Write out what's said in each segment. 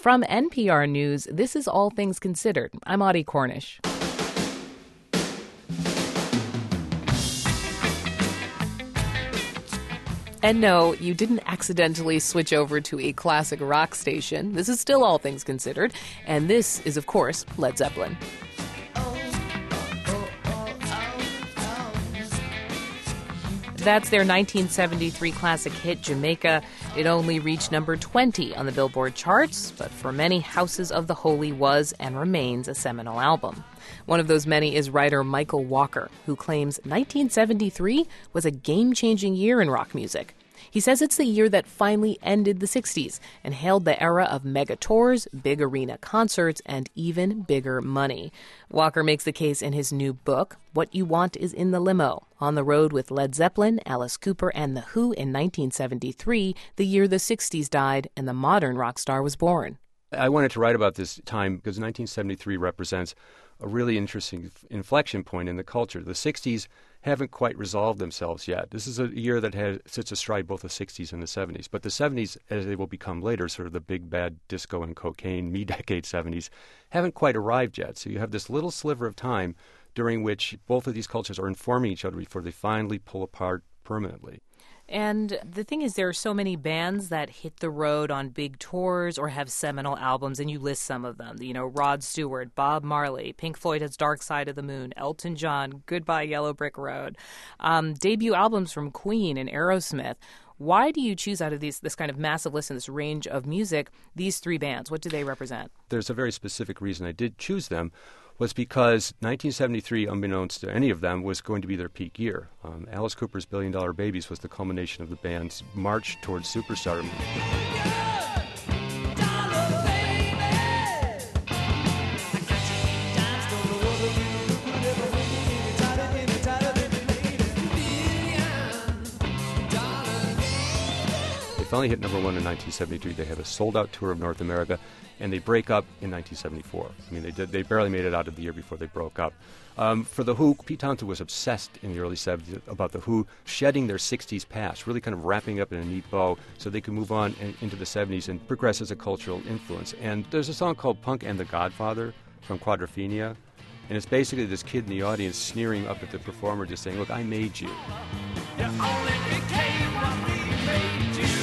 From NPR News, this is All Things Considered. I'm Audie Cornish. And no, you didn't accidentally switch over to a classic rock station. This is still All Things Considered. And this is, of course, Led Zeppelin. That's their 1973 classic hit, Jamaica. It only reached number 20 on the Billboard charts, but for many, Houses of the Holy was and remains a seminal album. One of those many is writer Michael Walker, who claims 1973 was a game-changing year in rock music. He says it's the year that finally ended the 60s and hailed the era of mega tours, big arena concerts, and even bigger money. Walker makes the case in his new book, What You Want Is in the Limo, on the road with Led Zeppelin, Alice Cooper, and The Who in 1973, the year the 60s died and the modern rock star was born. I wanted to write about this time because 1973 represents a really interesting inflection point in the culture. The 60s haven't quite resolved themselves yet. This is a year that sits astride both the 60s and the 70s. But the 70s, as they will become later, sort of the big bad disco and cocaine, me-decade 70s, haven't quite arrived yet. So you have this little sliver of time during which both of these cultures are informing each other before they finally pull apart permanently. And the thing is, there are so many bands that hit the road on big tours or have seminal albums, and you list some of them. You know, Rod Stewart, Bob Marley, Pink Floyd has Dark Side of the Moon, Elton John, Goodbye Yellow Brick Road, debut albums from Queen and Aerosmith. Why do you choose out of this kind of massive list and this range of music, these three bands? What do they represent? There's a very specific reason I did choose them. Was because 1973, unbeknownst to any of them, was going to be their peak year. Alice Cooper's Billion Dollar Babies was the culmination of the band's march towards superstardom. They finally hit number one in 1973. They had a sold-out tour of North America, and they break up in 1974. I mean, they barely made it out of the year before they broke up. For The Who, Pete Townshend was obsessed in the early 70s about The Who shedding their 60s past, really kind of wrapping up in a neat bow so they could move on into the 70s and progress as a cultural influence. And there's a song called Punk and the Godfather from Quadrophenia, and it's basically this kid in the audience sneering up at the performer, just saying, look, I made you. You only became what we made you.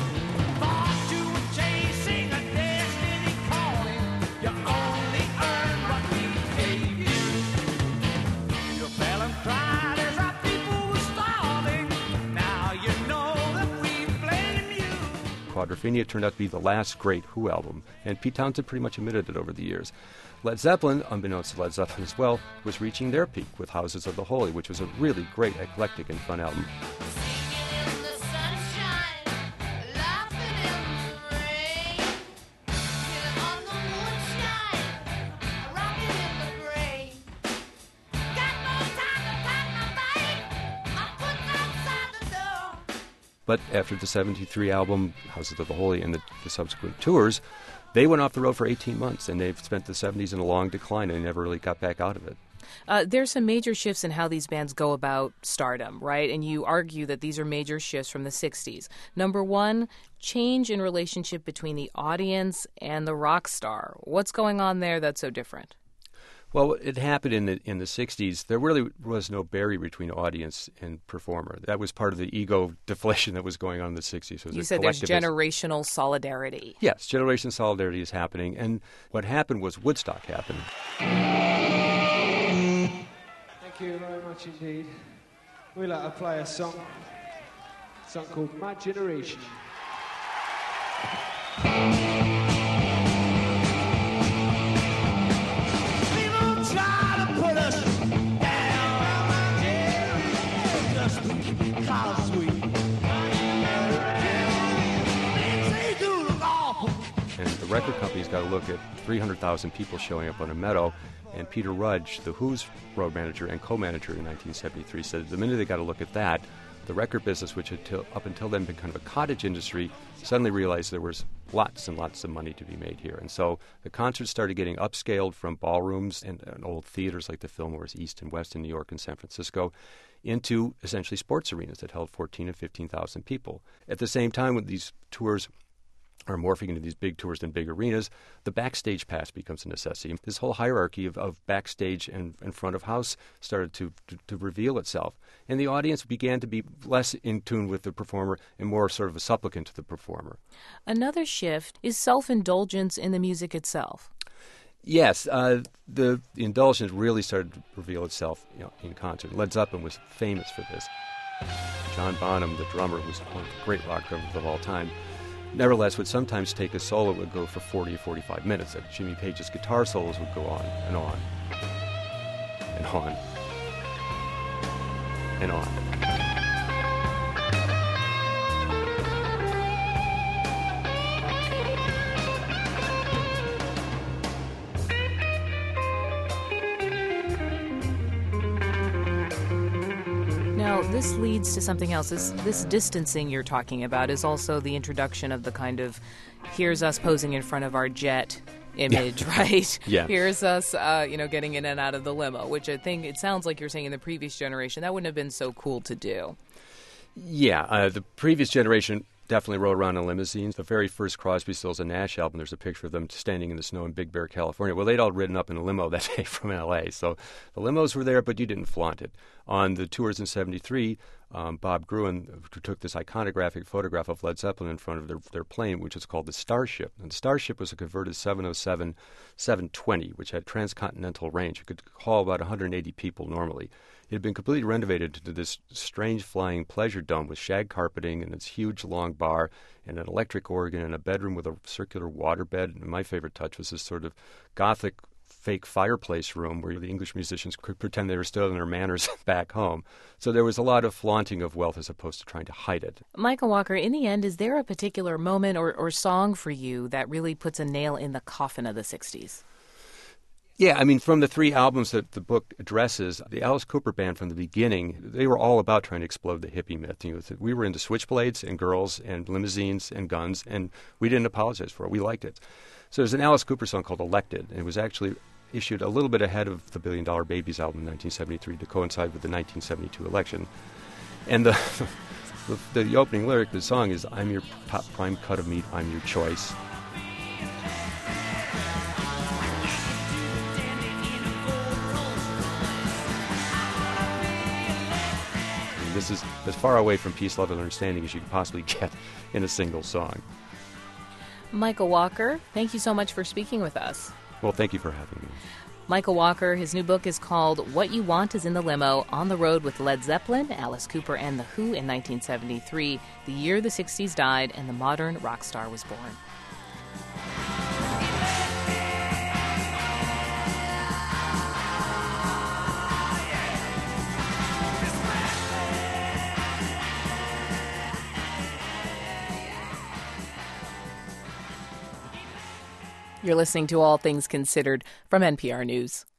Quadrophenia turned out to be the last great Who album, and Pete Townshend pretty much admitted it over the years. Led Zeppelin, unbeknownst to Led Zeppelin as well, was reaching their peak with Houses of the Holy, which was a really great, eclectic, and fun album. But after the 73 album, Houses of the Holy, and the subsequent tours, they went off the road for 18 months, and they've spent the 70s in a long decline and never really got back out of it. There's some major shifts in how these bands go about stardom, right? And you argue that these are major shifts from the 60s. Number one, change in relationship between the audience and the rock star. What's going on there that's so different? Well, it happened in the 60s. There really was no barrier between audience and performer. That was part of the ego deflation that was going on in the 60s. You said there's generational solidarity. Yes, generational solidarity is happening. And what happened was Woodstock happened. Thank you very much indeed. We'd like to play a song called My Generation. And the record company's got to look at 300,000 people showing up on a meadow. And Peter Rudge, The Who's road manager and co-manager in 1973, said the minute they got to look at that, the record business, which had up until then been kind of a cottage industry, suddenly realized there was lots and lots of money to be made here. And so the concerts started getting upscaled from ballrooms and old theaters like the Fillmore's East and West in New York and San Francisco into essentially sports arenas that held 14 and 15,000 people. At the same time, when these tours are morphing into these big tours in big arenas, the backstage pass becomes a necessity. This whole hierarchy of backstage and front of house started to reveal itself. And the audience began to be less in tune with the performer and more sort of a supplicant to the performer. Another shift is self-indulgence in the music itself. Yes, the indulgence really started to reveal itself in concert. Led Zeppelin was famous for this. John Bonham, the drummer, who was one of the great rock drummers of all time, nevertheless would sometimes take a solo that would go for 40 or 45 minutes. Like Jimmy Page's guitar solos would go on and on and on and on. Now, this leads to something else. This distancing you're talking about is also the introduction of the kind of, here's us posing in front of our jet image, right? Yeah. Here's us, getting in and out of the limo, which I think it sounds like you're saying in the previous generation, that wouldn't have been so cool to do. Yeah, the previous generation definitely rode around in limousines. The very first Crosby, Stills, and Nash album, there's a picture of them standing in the snow in Big Bear, California. Well, they'd all ridden up in a limo that day from L.A., so the limos were there, but you didn't flaunt it. On the tours in 73, Bob Gruen took this iconographic photograph of Led Zeppelin in front of their plane, which is called the Starship. And the Starship was a converted 707-720, which had transcontinental range. It could haul about 180 people normally. It had been completely renovated into this strange flying pleasure dome with shag carpeting and its huge long bar and an electric organ and a bedroom with a circular waterbed. And my favorite touch was this sort of Gothic fake fireplace room where the English musicians could pretend they were still in their manners back home. So there was a lot of flaunting of wealth as opposed to trying to hide it. Michael Walker, in the end, is there a particular moment or song for you that really puts a nail in the coffin of the 60s? Yeah, I mean, from the three albums that the book addresses, the Alice Cooper Band from the beginning, they were all about trying to explode the hippie myth. We were into switchblades and girls and limousines and guns, and we didn't apologize for it. We liked it. So there's an Alice Cooper song called Elected, and it was actually issued a little bit ahead of the Billion Dollar Babies album in 1973 to coincide with the 1972 election. And the opening lyric of the song is, "I'm your top prime cut of meat, I'm your choice." This is as far away from peace, love, and understanding as you could possibly get in a single song. Michael Walker, thank you so much for speaking with us. Well, thank you for having me. Michael Walker, his new book is called What You Want Is in the Limo, On the Road with Led Zeppelin, Alice Cooper, and The Who in 1973, the year the 60s died and the modern rock star was born. You're listening to All Things Considered from NPR News.